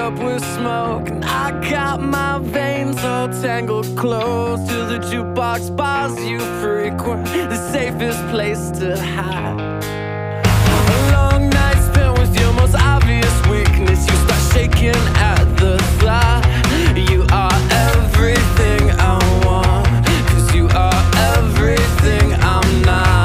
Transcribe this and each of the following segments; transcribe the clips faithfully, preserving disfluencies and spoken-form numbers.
up with smoke, and I got my veins all tangled close to the jukebox bars you frequent, the safest place to hide. A long night spent with your most obvious weakness. You start shaking at the thought you are everything I want, 'cause you are everything I'm not.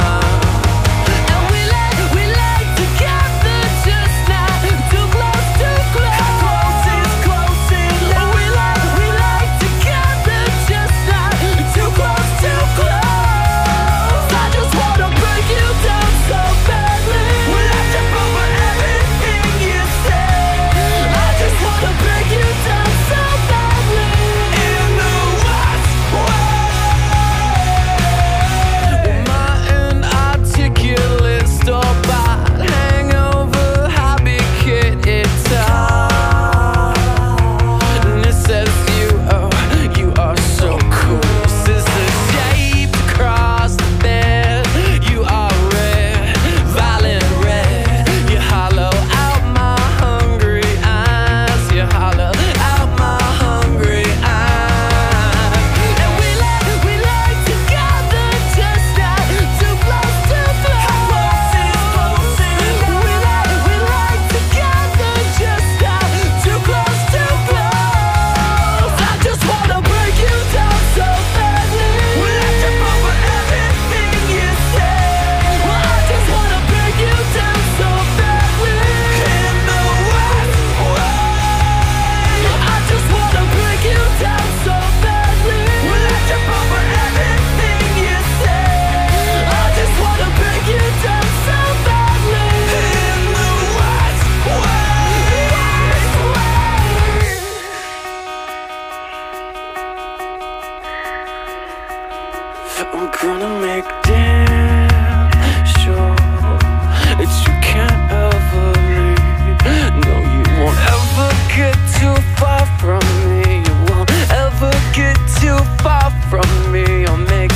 I'm gonna make damn sure that you can't ever leave. No, you won't ever get too far from me. You won't ever get too far from me. I'll make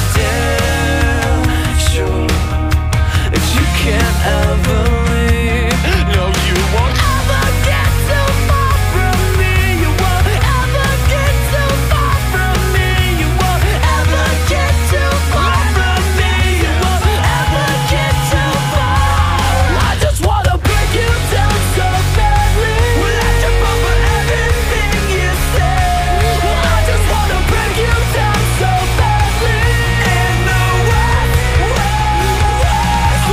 damn sure that you can't ever leave. No, you won't ever get too far from me. You won't ever get too far from me. You won't ever get too far from me. You won't ever get too far. I just wanna break you down so badly. Will I trip over everything you say? I just wanna break you down so badly. In the West, West, West,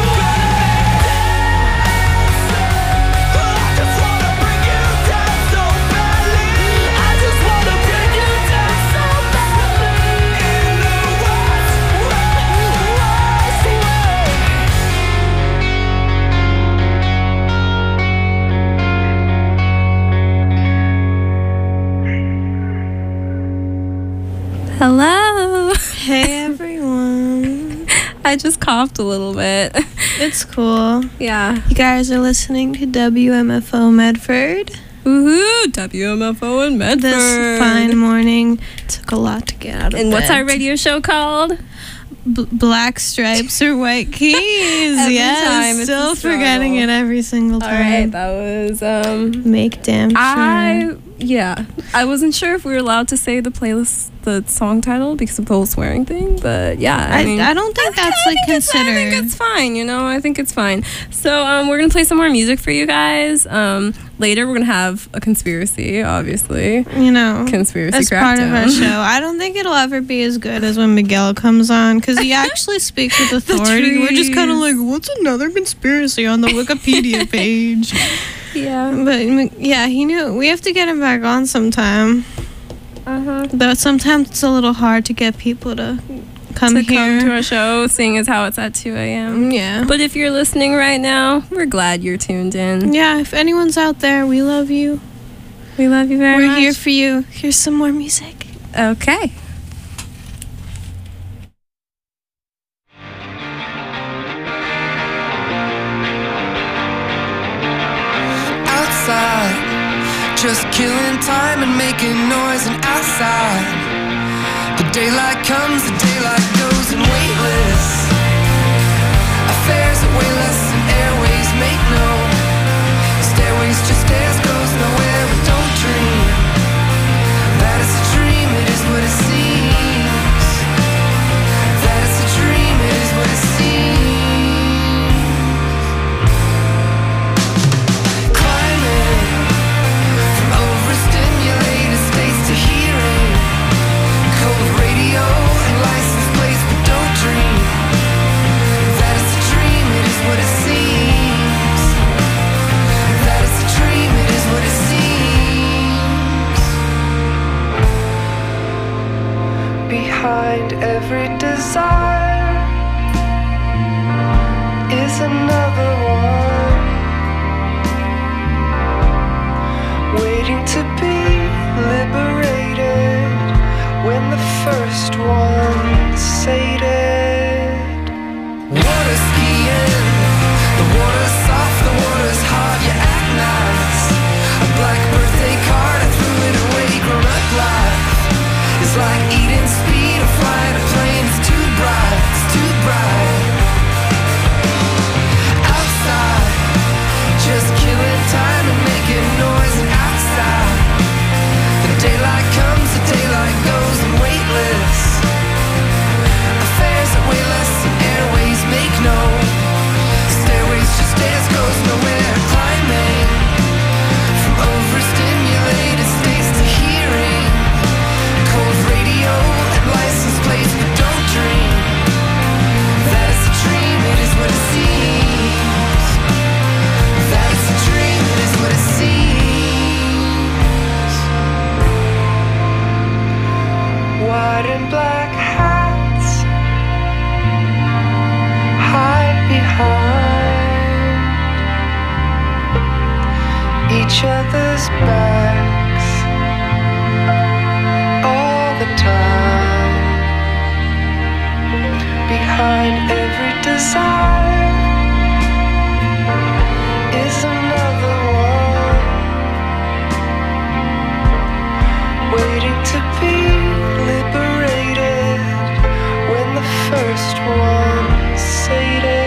I just wanna break you down so badly. I just wanna break you down so badly. In the West, West, Hello. Hey everyone. I just coughed a little bit. It's cool. Yeah. You guys are listening to W M F O Medford. Woohoo! W M F O in Medford. This fine morning. Took a lot to get out of And bed. what's our radio show called? B- black stripes or white keys. Every yes. time it's Still a struggle. forgetting it every single All time. right, that was um. Make damn sure. I yeah. I wasn't sure if we were allowed to say the playlist, the song title, because of the whole swearing thing. But yeah, I, I, mean, I don't think that's I like think it's- I considered. think it's fine, you know. I think it's fine. So um, we're gonna play some more music for you guys. Um, later we're gonna have a conspiracy, obviously. you know, Conspiracy as part of our crackdown. show. I don't think it'll ever be as good as when Miguel comes on, because he actually speaks with authority. We're just kind of like, what's another conspiracy on the Wikipedia page? Yeah. But M- yeah, he knew. We have to get him back on sometime. Uh huh. Though sometimes it's a little hard to get people to come To here. come to our show, seeing as how it's at two a.m. yeah. But if you're listening right now, we're glad you're tuned in. yeah, if anyone's out there, we love you. We love you very We're much. here for you. Here's some more music. Okay. Outside, just killing time and making noise, and outside the daylight comes, the daylight goes, and weightless affairs that weigh less than airways make no stairways, just stairs goes nowhere. But don't each other's backs all the time. Behind every desire is another one, waiting to be liberated when the first one sated.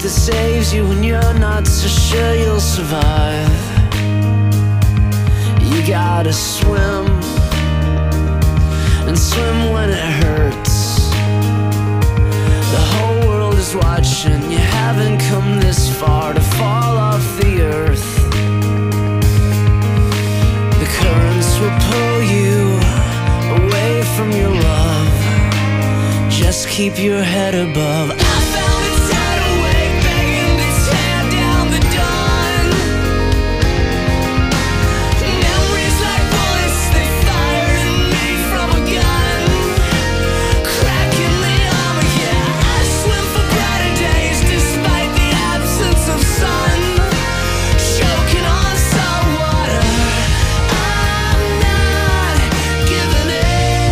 that saves you when you're not so sure you'll survive. You gotta swim, and swim when it hurts. The whole world is watching. You haven't come this far to fall off the earth. The currents will pull you away from your love. Just keep your head above. I found a tidal wave begging to tear down the dawn. Memories like bullets, they fired at me from a gun. Cracking the armor, yeah. I swim for brighter days despite the absence of sun. Choking on salt water, I'm not giving in.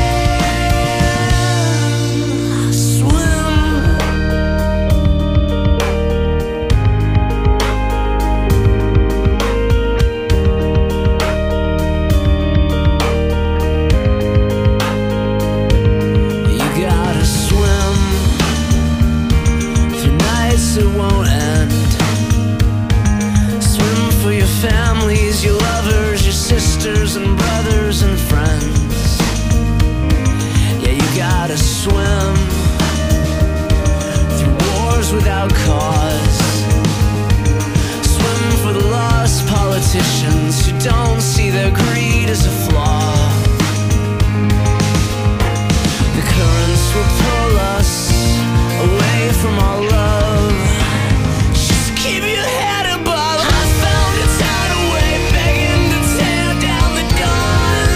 It won't end. Swim for your families, your lovers, your sisters and brothers and friends. Yeah, you gotta swim through wars without cause. Swim for the lost politicians who don't see their greed as a flaw. The currents will pull us away from our love. Keep your head above. I found a tidal wave begging to tear down the dawn.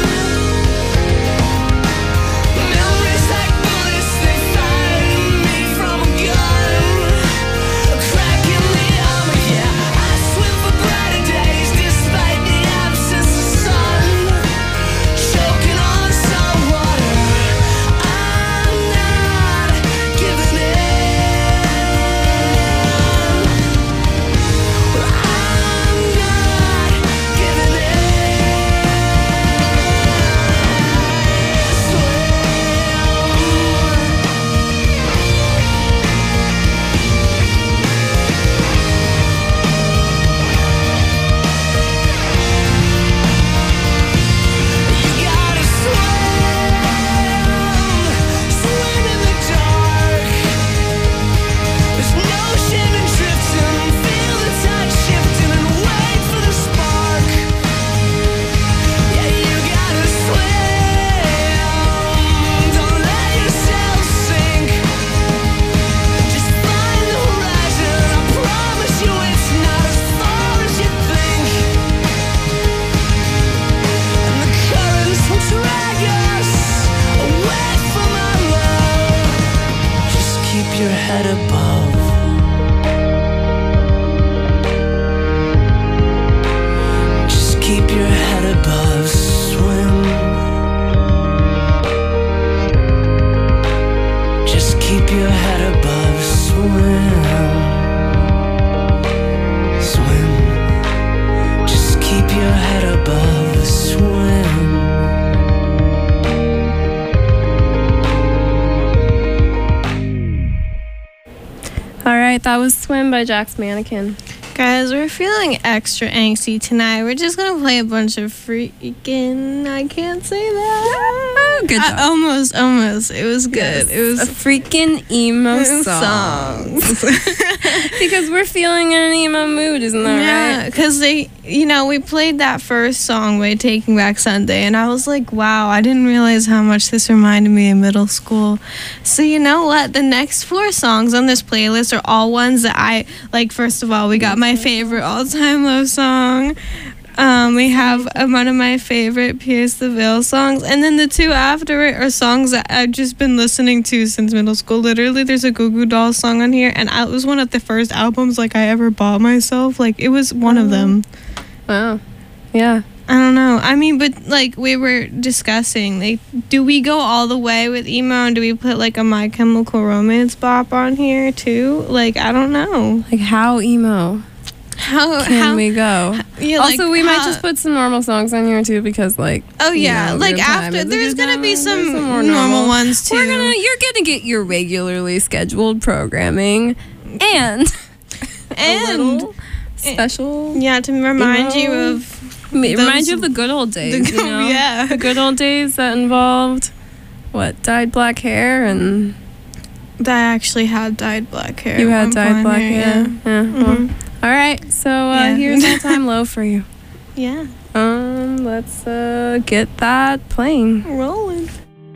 Memories like bullets, they fired at me from a gun. A crack in the armor, yeah. I swim for brighter days despite the absence of sun. Choking on salt water, I'm not giving in. Your head above. Just keep your head above. Swim. Just keep your head above. Swim. Swim. Just keep your head above. Swim. All right, that was Swim by Jack's Mannequin. Guys, we're feeling extra angsty tonight. We're just gonna play a bunch of freaking. I can't say that. Good job. I, almost, almost. It was good. Yes, It was a freaking emo song. Because we're feeling in an emo mood, isn't that Yeah, right? because they, you know, we played that first song by Taking Back Sunday, and I was like, wow, I didn't realize how much this reminded me of middle school. So you know what? The next four songs on this playlist are all ones that I like. First of all, we got my favorite all-time love song. Um, we have uh, one of my favorite Pierce the Veil songs, and then the two after it are songs that I've just been listening to since middle school. Literally, there's a Goo Goo Dolls song on here, and it was one of the first albums like I ever bought myself. Like it was one of them. Wow. Yeah. I don't know. I mean, but like we were discussing, like, do we go all the way with emo, and do we put like a My Chemical Romance bop on here too? Like I don't know. Like how emo? How Can how we go? Yeah, Also, like, we might how- just put some normal songs on here too, because like. Oh you yeah, know, like good time after is a there's good gonna time. be There's some, more normal, ones too. We're gonna. You're gonna get your regularly scheduled programming, and And little special. yeah, to remind You you know, of It reminds those- you of the good old days, the you good- know? yeah. The good old days that involved, what, dyed black hair and... that actually had dyed black hair. You at had one dyed point black here, hair. Yeah. well, Mhm. all right. So uh, Yeah. here's all time low for you. Yeah. Um, let's uh get that playing. Rolling.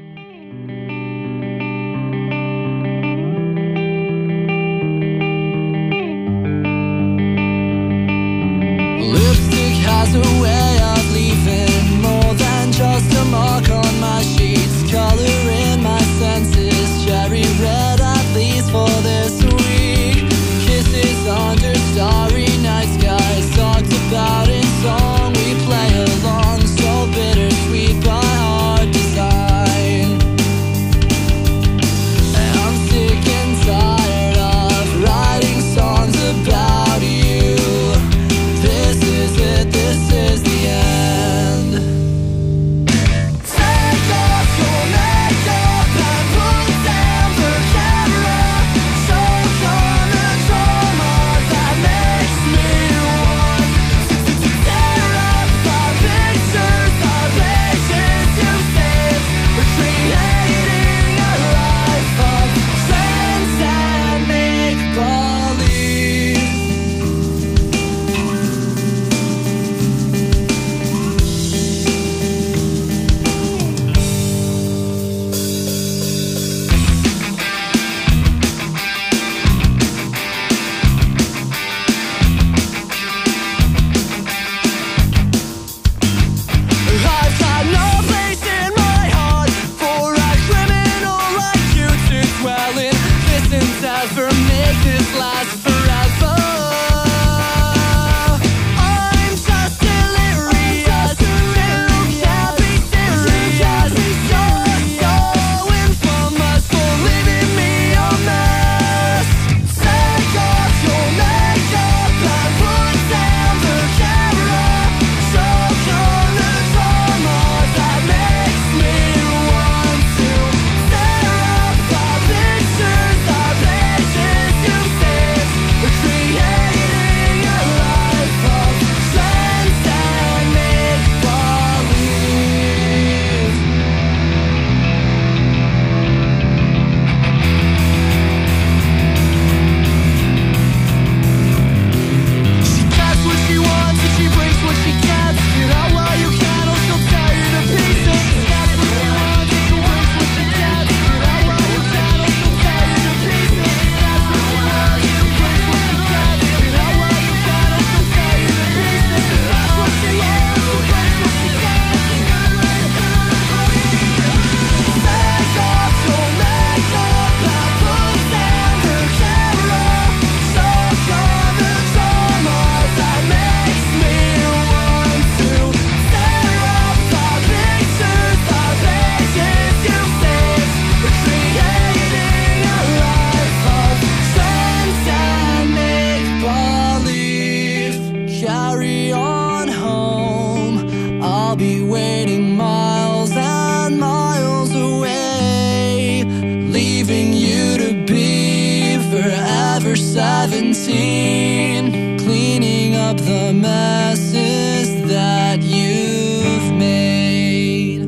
Lipstick has a way of leaving more than just a mark on my sheets. Color in my senses, cherry red at least for this week. Kisses under starry night skies, talked about in song we play along. So bittersweet by hard design. And I'm sick and tired of writing songs about you. This is it, this is the end. Take off your makeup and put down the camera. Choke on the trauma that makes me want to tear up our pictures, our pages you saved. We're creating a life of trends and make-believe. I've got no place in my heart for a criminal like you to dwell in. This endeavor make this last forever. I'm just delirious. You can't be serious. You're so infamous for leaving me a mess. Take off your makeup and put down the camera. Choke on the trauma that makes me want to tear up our pictures, our pages you saved. We're creating a life of trends and make-believe. She gets what she wants and she breaks what she gets. Get out while you can or she'll tear you to pieces. She gets what she wants and she breaks what she gets. Get out while you can or she'll tear you to pieces. She gets what she wants and she breaks what she gets. Get out while you can or she'll tear you to pieces. She gets what she wants and she breaks what she gets. Take off your makeup and put down the camera. Choke on the trauma that makes me want to tear up our pictures, our pages you saved. We're creating a life of trends and make-believe. Carry on home. I'll be waiting miles and miles away, leaving you to be forever seventeen, cleaning up the messes that you've made.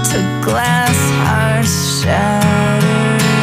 to glass hearts shattering.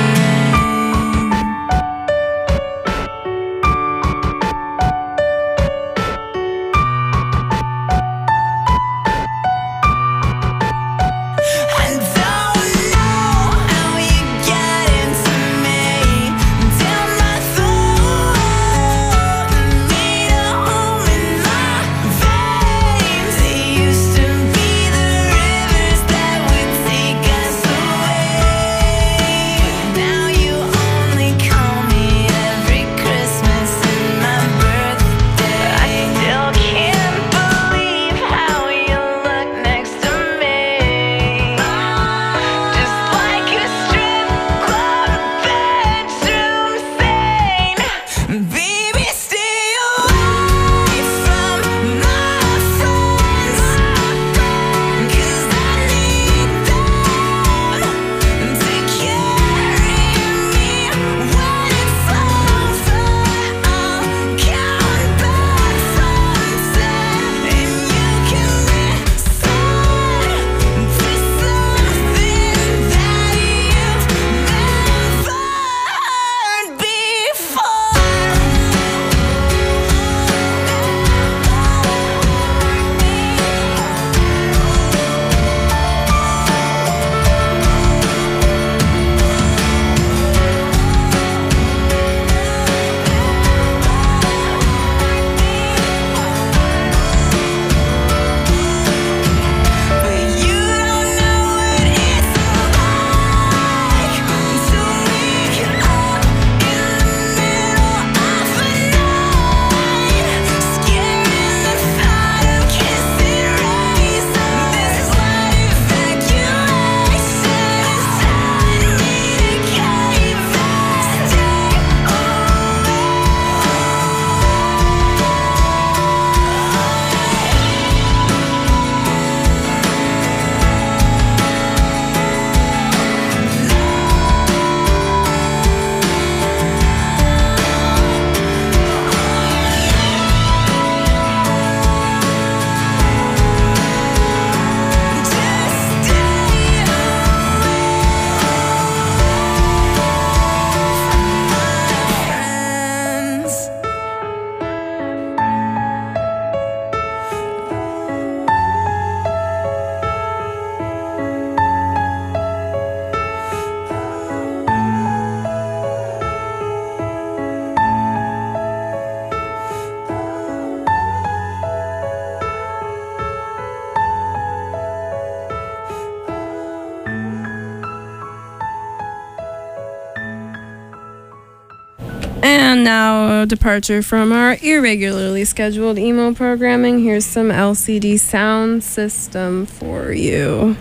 And now, a departure from our irregularly scheduled emo programming. Here's some L C D Sound System for you.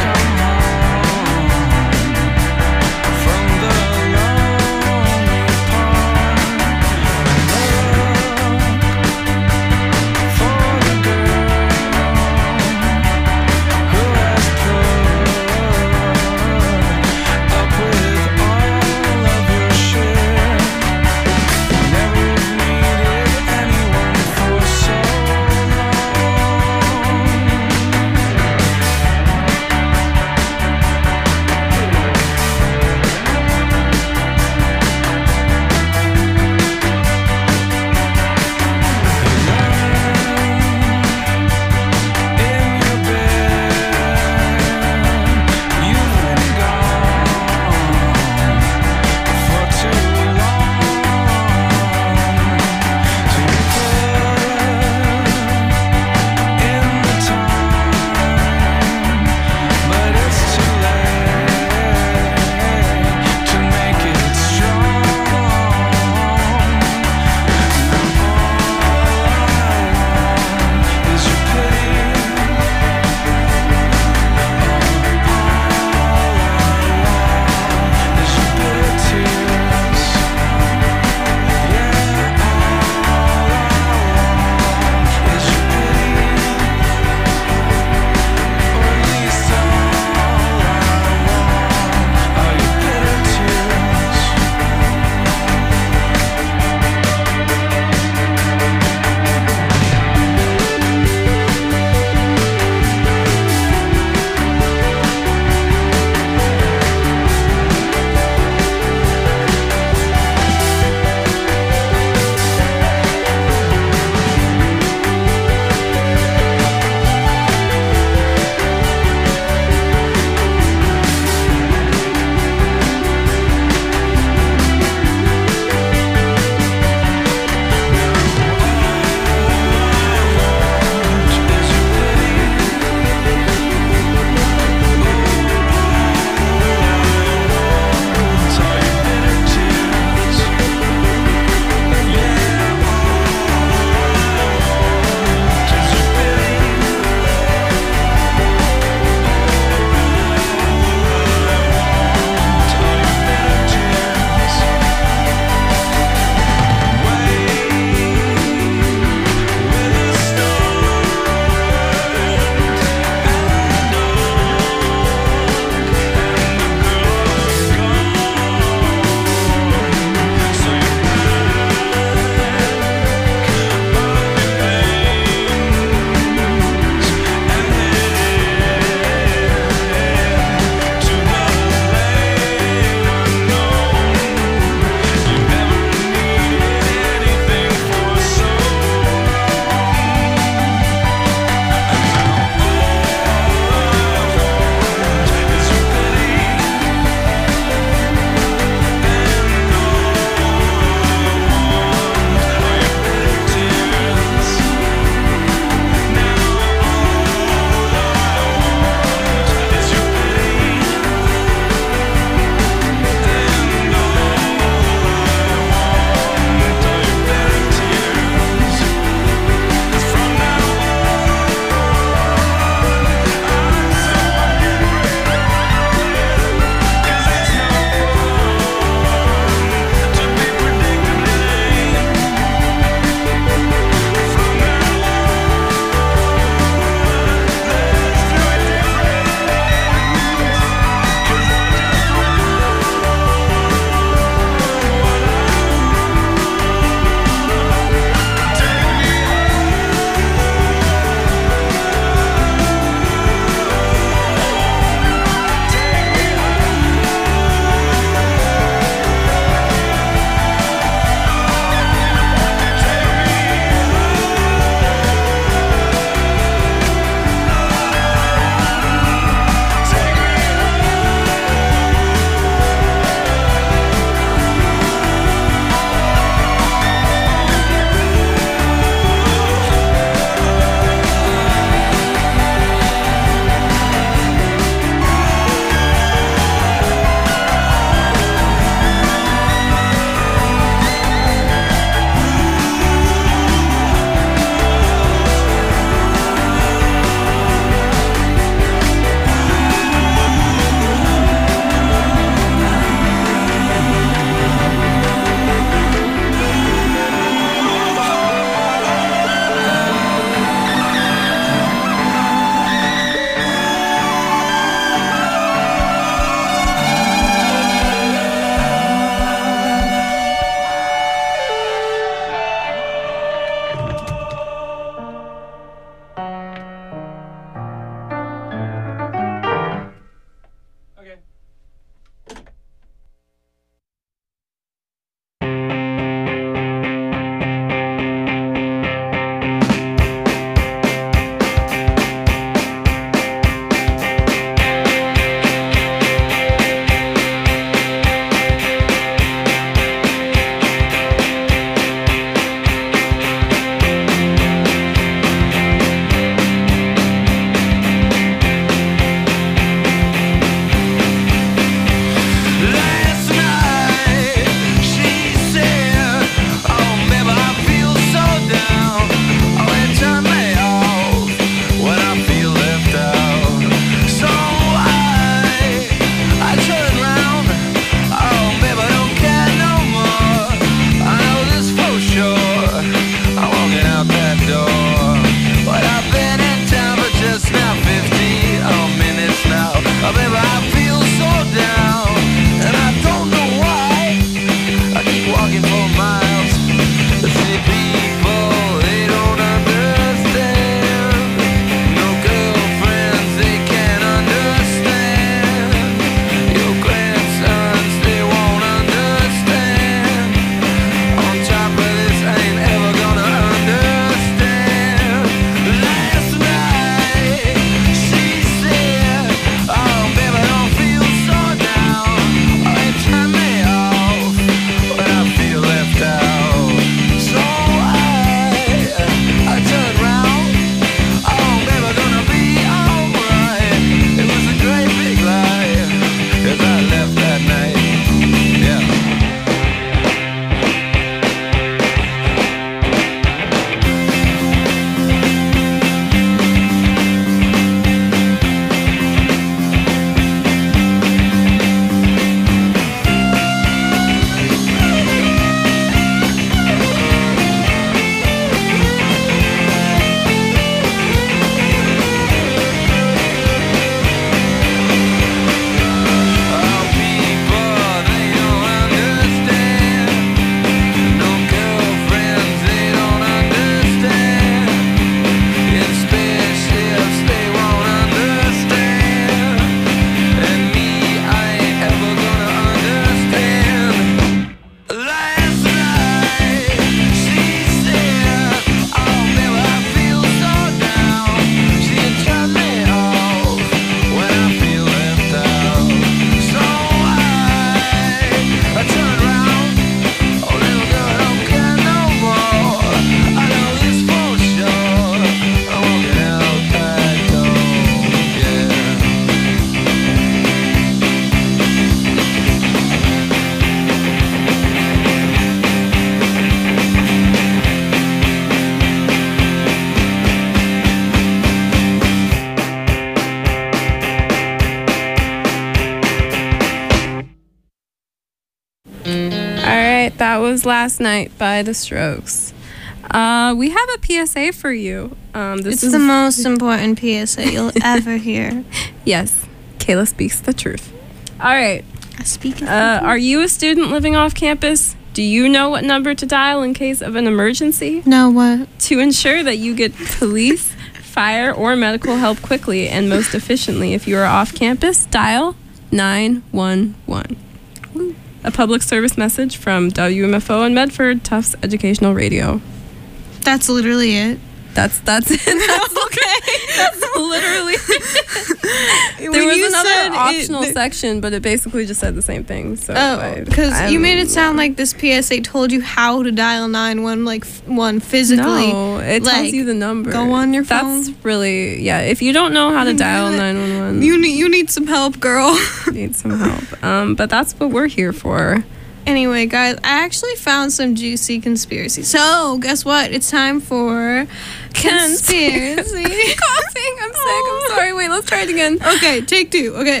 That was Last Night by The Strokes. Uh, we have a P S A for you. Um, this It's is the most important P S A you'll ever hear. Yes, Kayla speaks the truth. All right. I speak it. Uh, are you a student living off campus? Do you know what number to dial in case of an emergency? No, what? To ensure that you get police, fire, or medical help quickly and most efficiently if you are off campus, dial nine one one. A public service message from W M F O and Medford Tufts Educational Radio. That's literally it. That's that's it. That's okay. That's literally. There When was you another said it- optional the- section, but it basically just said the same thing. So Oh, I- because I you made don't it sound know. like this P S A told you how to dial nine one like f- one physically. No, it tells like, you the number. go on your That's phone. really yeah. If you don't know how to dial nine one one, You need you need some help, girl. need some help. Um, but that's what we're here for. Anyway, guys, I actually found some juicy conspiracy. So, guess what? It's time for conspiracy. Coughing. I'm sick. I'm sorry. Wait, let's try it again. Okay, take two. Okay.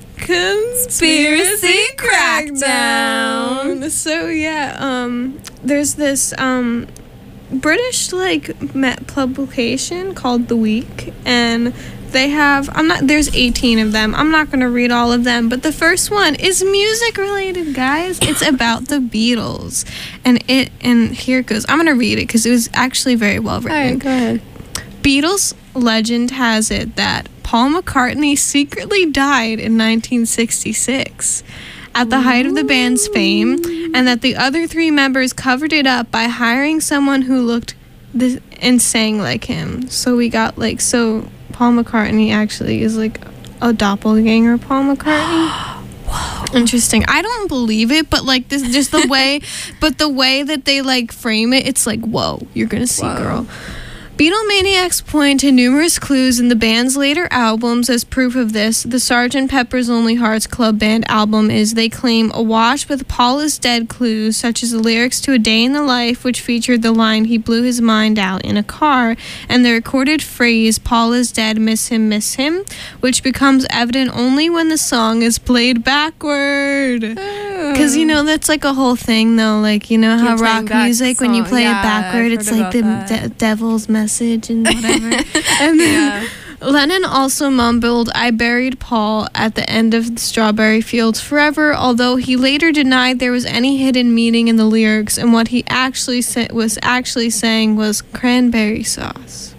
Conspiracy crackdown. So yeah, um there's this um British like met publication called The Week, and they have I'm not there's eighteen of them. I'm not going to read all of them, but the first one is music related, guys. It's about the Beatles. And it and here it goes. I'm going to read it cuz it was actually very well All written. right, go ahead. Beatles legend has it that Paul McCartney secretly died in nineteen sixty-six at the height of the band's fame, and that the other three members covered it up by hiring someone who looked th- and sang like him. So we got like so Paul McCartney actually is like a doppelganger Paul McCartney. Whoa. Interesting. I don't believe it, but like this just the way but the way that they like frame it, it's like, whoa, you're gonna see, Whoa. girl. Beatlemaniacs point to numerous clues in the band's later albums as proof of this. The Sergeant Pepper's Lonely Hearts Club Band album is, they claim, awash with Paul is dead clues, such as the lyrics to A Day in the Life, which featured the line, "He blew his mind out in a car," and the recorded phrase, "Paul is dead, miss him, miss him," which becomes evident only when the song is played backward. Because, you know, that's like a whole thing, though. Like, you know how You're playing rock back music, when you song. play Yeah, it backward, I've it's heard like the about that. de- devil's message and whatever. And then Yeah. Lennon also mumbled, "I buried Paul" at the end of Strawberry Fields Forever, although he later denied there was any hidden meaning in the lyrics, and what he actually sa- was actually saying was cranberry sauce.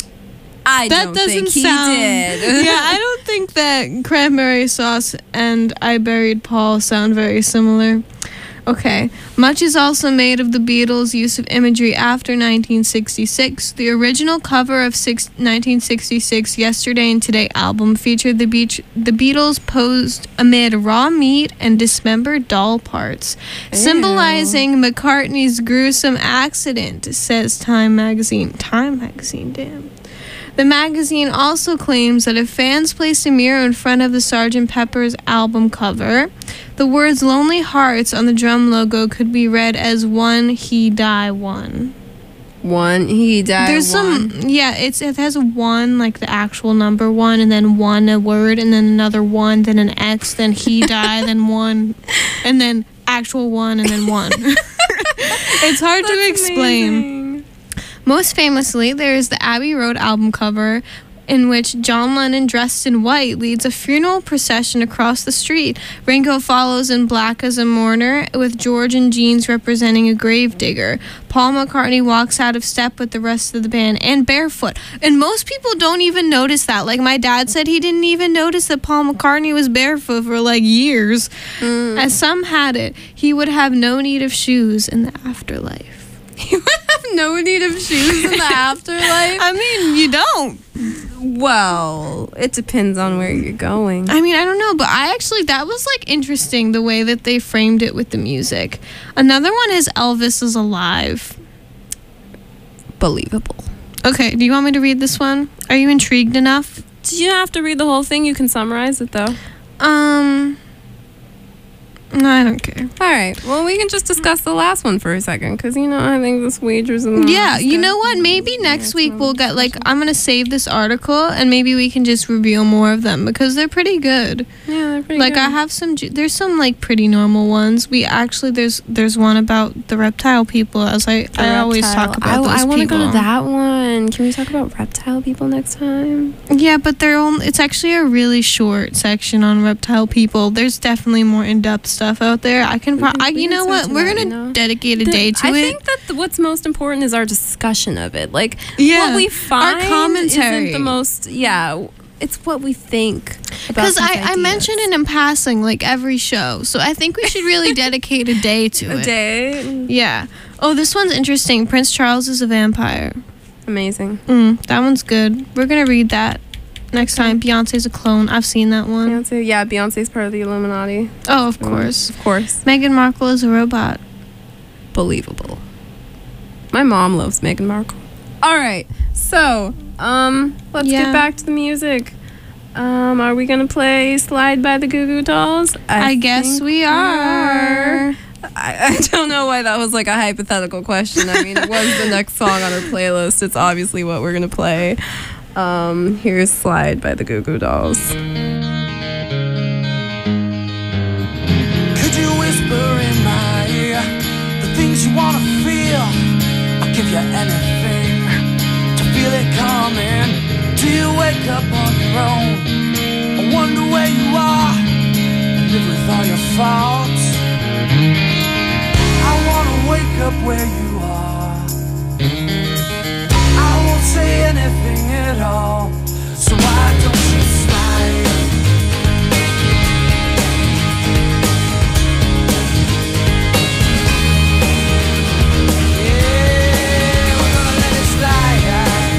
I That don't doesn't think he sound. did. Yeah, I don't think that cranberry sauce and "I buried Paul" sound very similar. Okay. Much is also made of the Beatles' use of imagery after nineteen sixty-six. The original cover of six, nineteen sixty-six Yesterday and Today album featured the, beach, the Beatles posed amid raw meat and dismembered doll parts, symbolizing McCartney's gruesome accident, says Time magazine. Time magazine, damn. The magazine also claims that if fans placed a mirror in front of the Sergeant Pepper's album cover, the words "Lonely Hearts" on the drum logo could be read as "One He Die One." One, he died. There's one. some, yeah, it's it has a one, like the actual number one, and then one a word, and then another one, then an X, then he die, then one, and then actual one, and then one. It's hard to That's explain. amazing. Most famously, there is the Abbey Road album cover, in which John Lennon, dressed in white, leads a funeral procession across the street. Ringo follows in black as a mourner, with George in jeans representing a gravedigger. Paul McCartney walks out of step with the rest of the band, and barefoot. And most people don't even notice that. Like, my dad said he didn't even notice that Paul McCartney was barefoot for, like, years. Mm. As some had it, he would have no need of shoes in the afterlife. He would have no need of shoes in the afterlife. I mean, you don't. Well, it depends on where you're going. I mean, I don't know, but I actually, that was like interesting the way that they framed it with the music. Another one is Elvis is alive. Believable. Okay, do you want me to read this one? Are you intrigued enough? Do you have to read the whole thing? You can summarize it though. Um, No, I don't care. All right. Well, we can just discuss the last one for a second, because you know I think this wagers and Yeah, you know what? Maybe next week we'll get like I'm gonna save this article and maybe we can just reveal more of them because they're pretty good. Yeah, they're pretty Like good. I have some. ju- There's some like pretty normal ones. We actually there's there's one about the reptile people. As I The I always reptile. talk about I, those I want to people. go to that one. Can we talk about reptile people next time? Yeah, but they're only, it's actually a really short section on reptile people. There's definitely more in-depth stuff out there. I can, pro- can- I, we you can know switch what? to We're that, gonna you know? dedicate a The- day to I it. think that the, what's most important is our discussion of it. Like Yeah, what we our find commentary. isn't the most. Yeah, it's what we think. about Because these I, I ideas. mention it in passing like every show, so I think we should really dedicate a day to a it. day. Yeah. Oh, this one's interesting. Prince Charles is a vampire. Amazing. Mm, that one's good. We're gonna read that next time. Beyonce's a clone. I've seen that one. Beyonce, yeah, Beyonce's part of the Illuminati. Oh, of course. Of course. Meghan Markle is a robot. Believable. My mom loves Meghan Markle. All right. So, um, let's Yeah. get back to the music. Um, are we gonna play "Slide" by the Goo Goo Dolls? I, guess think we are. I, I don't know why that was like a hypothetical question. I mean, it was the next song on our playlist. It's obviously what we're gonna play. Um, here's "Slide" by the Goo Goo Dolls. Could you whisper in my ear the things you wanna feel? I'll give you anything to feel it coming. Do you wake up on your own? I wonder where you are and live with all your faults. I wanna wake up where you are. I won't say anything at all. So why don't you slide? Yeah, we're gonna let it slide.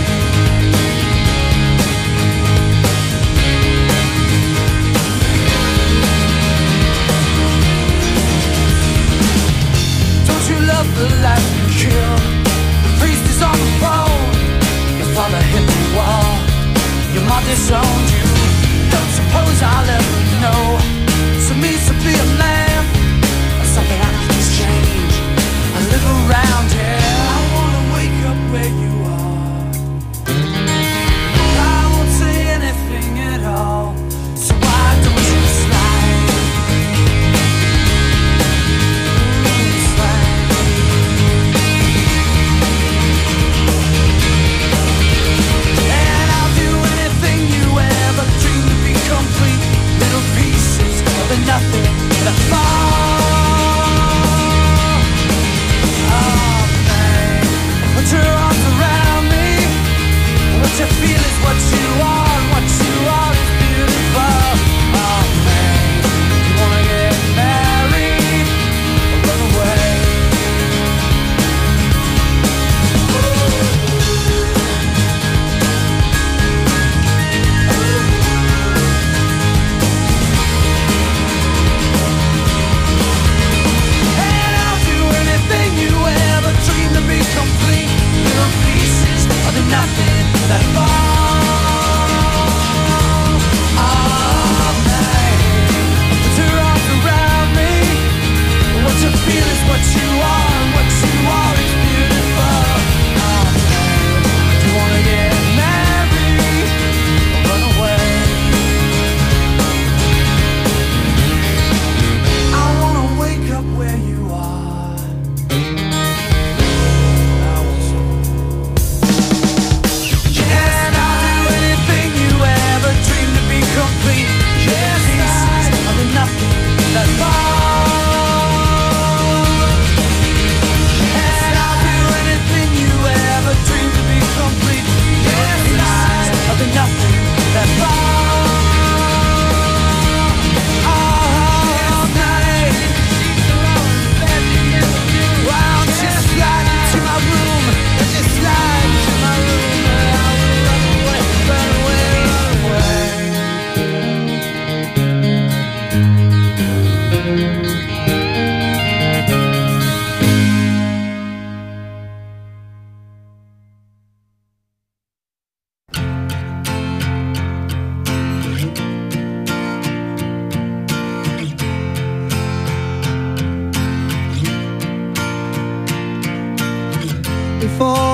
Don't you love the life you kill? The priest is on the phone. Your father hit the wall. Your mom disowned you. Don't suppose I'll ever know. So means to be a man, or something I can just change. I live around here. I wanna wake up where you are. I won't say anything at all. So why don't you slide? Slide. And I'll do anything you ever dreamed to be complete. Little pieces of the nothing that fall. Oh, babe, put your arms around me. What you feel is what you are, and what you are is beautiful. Oh, babe, you wanna get married or run away? And I'll do anything you ever dreamed to be complete. Little pieces of the nothing that fall. Oh,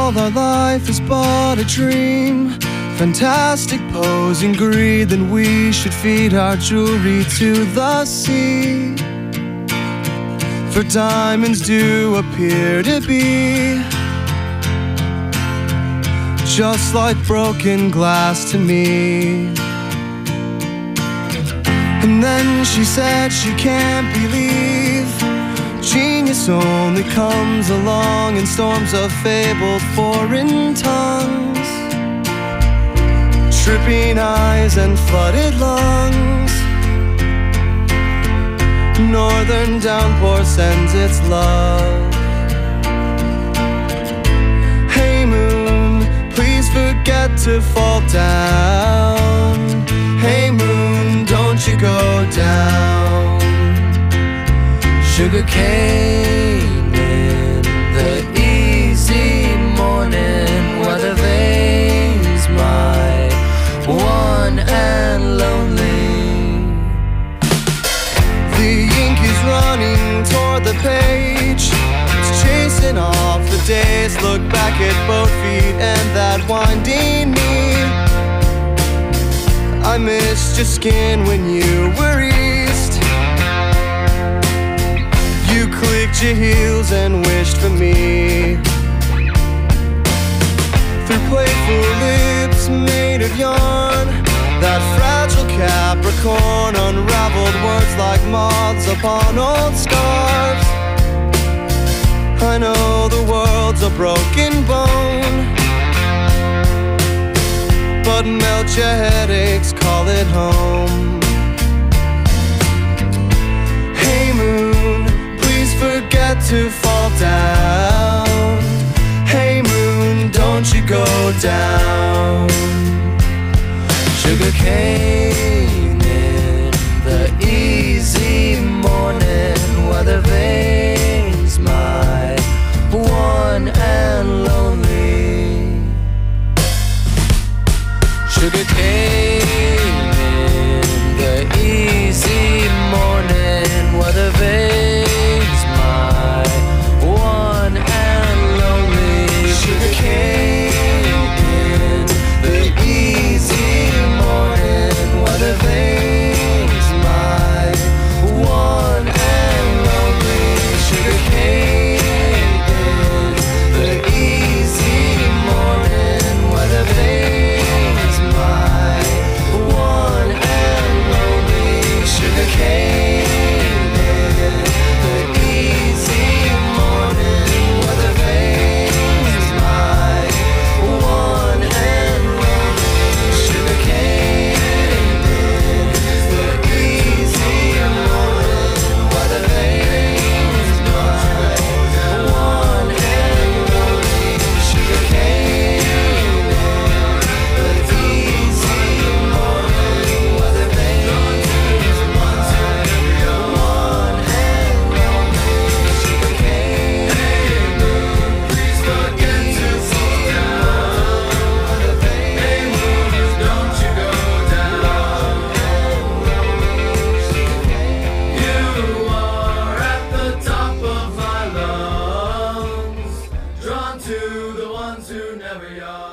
all our life is but a dream. Fantastic posing greed, then we should feed our jewelry to the sea. For diamonds do appear to be just like broken glass to me. And then she said she can't believe genius only comes along in storms of fabled foreign tongues, tripping eyes and flooded lungs. Northern downpour sends its love. Hey moon, please forget to fall down. Hey moon, don't you go down. Sugar cane in the easy morning, weather veins my one and lonely. The ink is running toward the page, it's chasing off the days. Look back at both feet and that winding knee. I missed your skin when you were east. You clicked your heels and wished for me. Through playful lips made of yarn, that fragile Capricorn unraveled words like moths upon old scarves. I know the world's a broken bone, but melt your headaches, call it home. Hey moon, please forget to fall down. Hey moon, don't you go down. Sugar cane in the easy morning, weather veins my one and lonely. Sugar cane in the easy morning, weather veins my one and lonely. Sugar cane in the easy morning, weather veins my one and lonely. Sugar cane in the easy morning, weather veins my one and lonely. Sugar cane in the easy morning, weather veins my one and lonely. Sugar cane in the easy morning, weather veins my one and lonely. Sugar cane in the easy morning, weather veins my one and lonely. Sugar cane, please forget to fall down. Weather veins, don't you go down. You are at the top of my lungs, drawn to the ones who never yawn.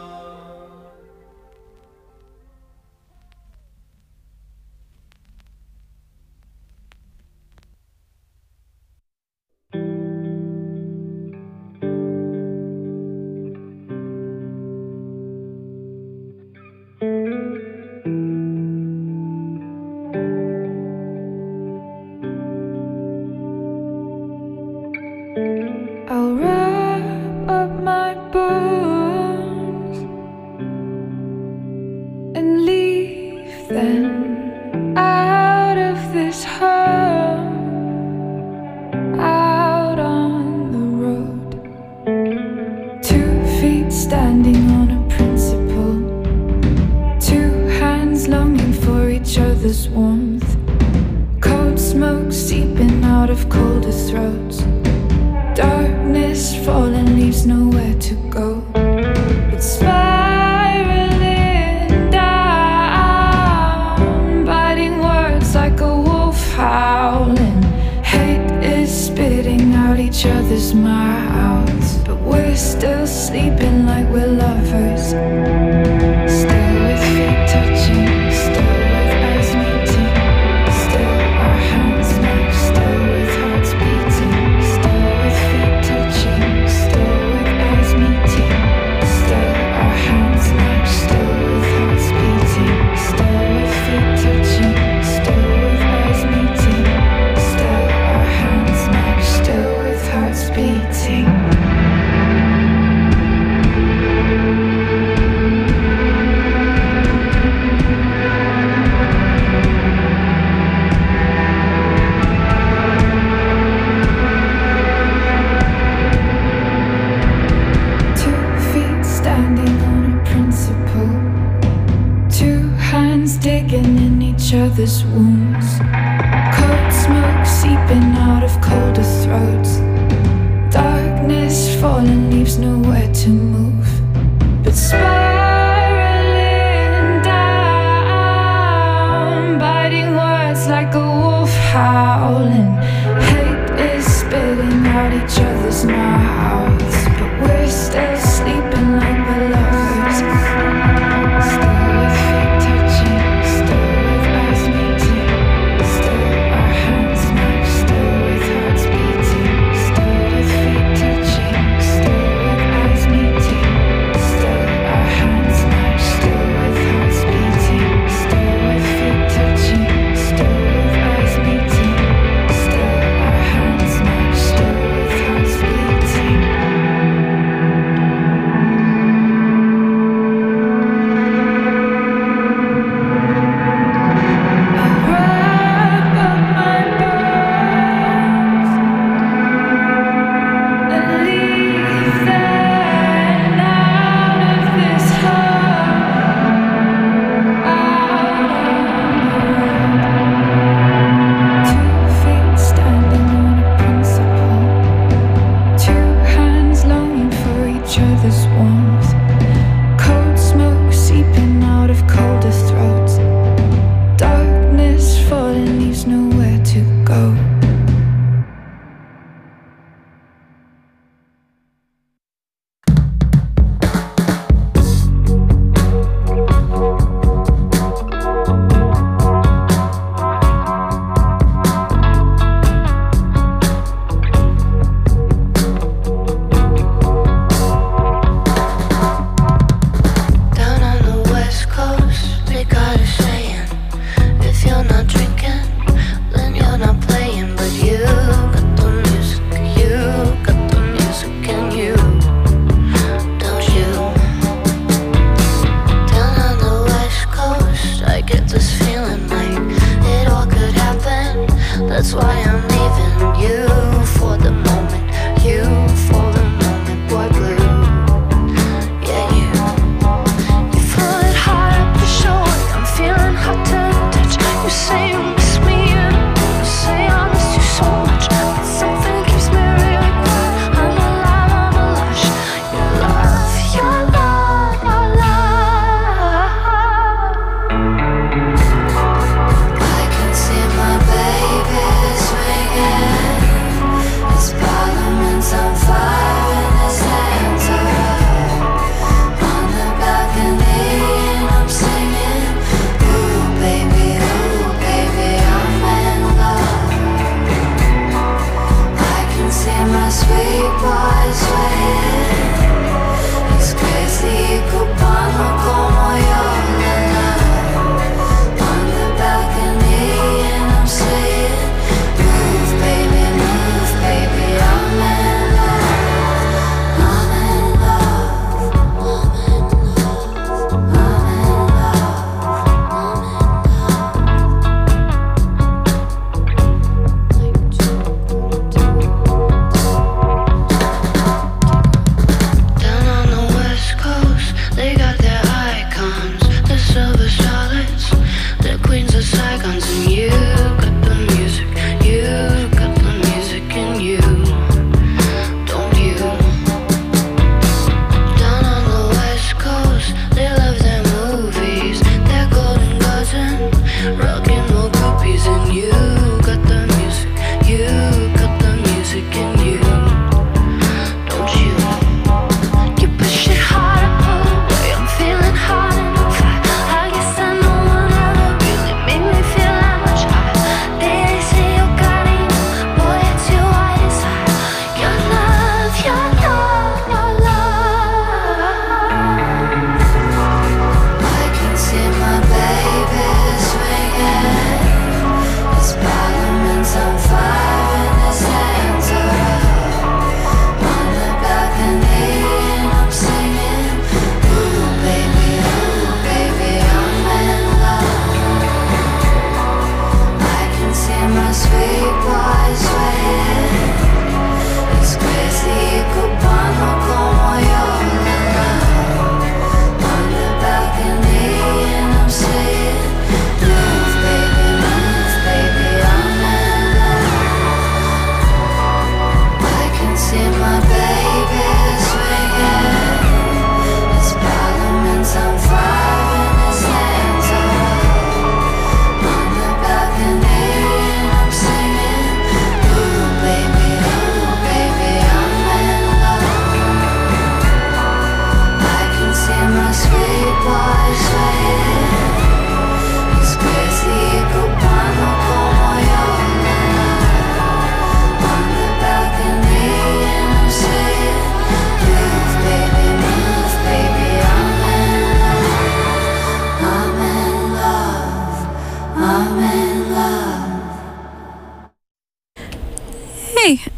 I'll wrap up my bones and leave them out of this home, out on the road. Two feet standing on a principle, two hands longing for each other's warmth, cold smoke seeping out of colder throats. Darkness falling leaves nowhere to go, but spiraling down, biting words like a wolf howling. Hate is spitting out each other's mouths, but we're still sleeping each other's wounds. Cold smoke seeping out of colder throats. Darkness falling leaves nowhere to move, but spiraling down, biting words like a wolf howling. Hate is spitting out each other's mouths, but we're still sleeping like we're lovers. Still with feet touching, still with eyes meeting, still our hands match, still with hearts beating, still with feet touching, still with eyes meeting, still our hands match, still with hearts beating, still with feet touching, still with eyes meeting, still our hands match, still with hearts beating. I wrap up my bones and leave them out of this hole. Two feet standing on a principle, two hands longing for each other's warmth. Cold smoke seeping out of colder throats. Darkness falling leaves nowhere to go. Down on the west coast, they got a saying: if you're not drinking, then you're not playing. But you got the music, you got the music in you, don't you? Down on the west coast, I get this feeling like it all could happen. That's why I'm leaving you for the moment, you for the moment, boy blue. Yeah, you. You foot hard up your shoulder, I'm feeling hot to the touch. You say you miss me, and you say I miss you so much. But something keeps me really quiet. I'm alive, I'm a lush. Your love, your love, your love. I can see my baby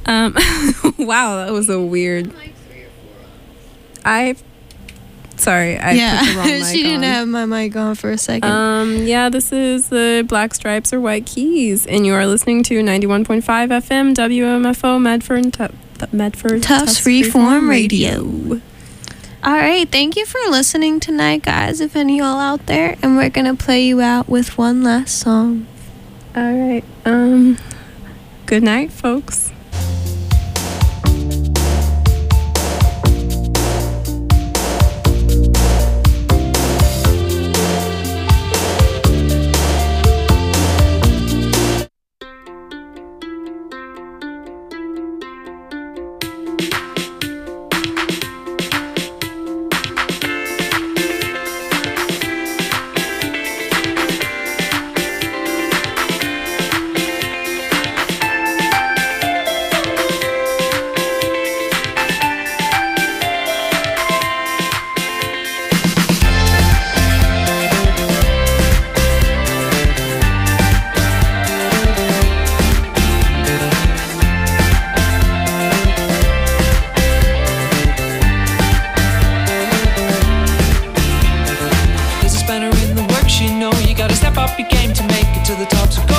Um, wow, that was a weird. I, sorry, I yeah, put the wrong mic she didn't on. have my mic on for a second. Um, yeah, this is the Black Stripes or White Keys, and you are listening to ninety-one point five F M W M F O Medford, Tu- Medford Tufts Tufts Reform Radio. All right, thank you for listening tonight, guys, if any y'all out there, and we're gonna play you out with one last song. All right. Um, good night, folks. There's a spanner in the works, you know. You gotta step up your game to make it to the top. So